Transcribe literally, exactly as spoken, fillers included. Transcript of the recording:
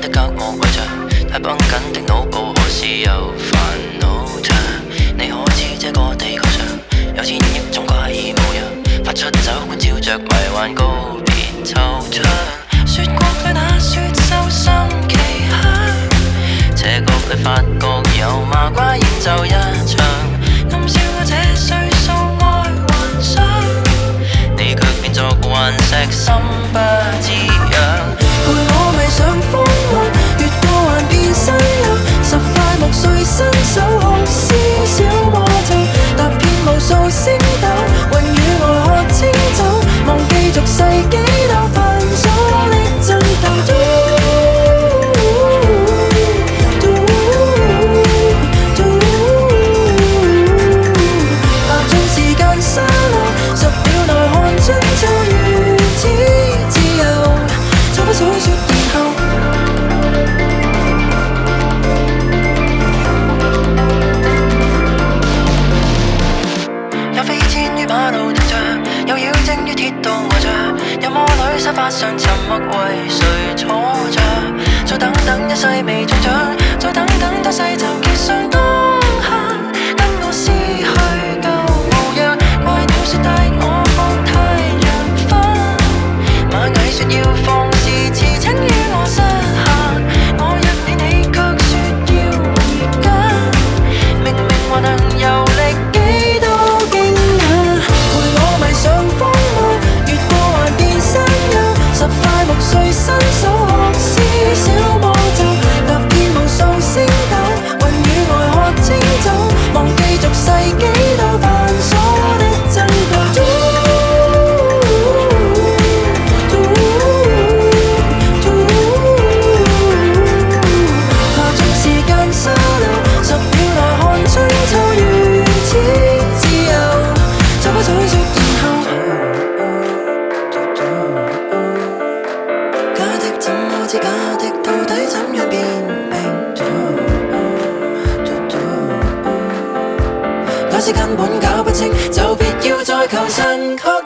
的隔膜圍着，太繃緊的腦部何時又煩惱着？你可知這個地球上有千億種怪異模樣，發出酒館照着迷幻告別惆悵。雪國裏那雪獸心奇香，斜角裏發覺有麻瓜演奏一場，暗笑我這歲數愛幻想，你卻變作頑石心不自養。 陪我迷上風浪，越過幻變新遊，十塊木碎伸手學絲小魔咒，踏遍無數星斗，雲與我喝清酒，忘記俗世幾道繁瑣的爭鬥。爬進時間沙漏，十秒內看春秋如此自由，錯不數說然後。有飛濺於馬路停着，有妖精於鐵道呆着，有魔女沙發上沉默為誰坐着？再等等一世未中獎，再等等多世就結上當刻，跟我撕去舊模樣。怪鳥說帶我看太陽花，螞蟻說要放肆馳騁於我膝下，我約你你卻說要回家，明明還能遊歷幾多驚訝。陪我迷上風浪，越過幻變山丘，十塊木碎伸手學絲小魔咒，踏遍無數星斗，雲與外喝清酒，忘記俗世幾道繁瑣的爭鬥。爬進時間沙漏，十秒內看春秋如此自由，錯不數說然後。假的怎麼知假的，到底怎樣辨明？假使根本搞不清，就別要再求神確。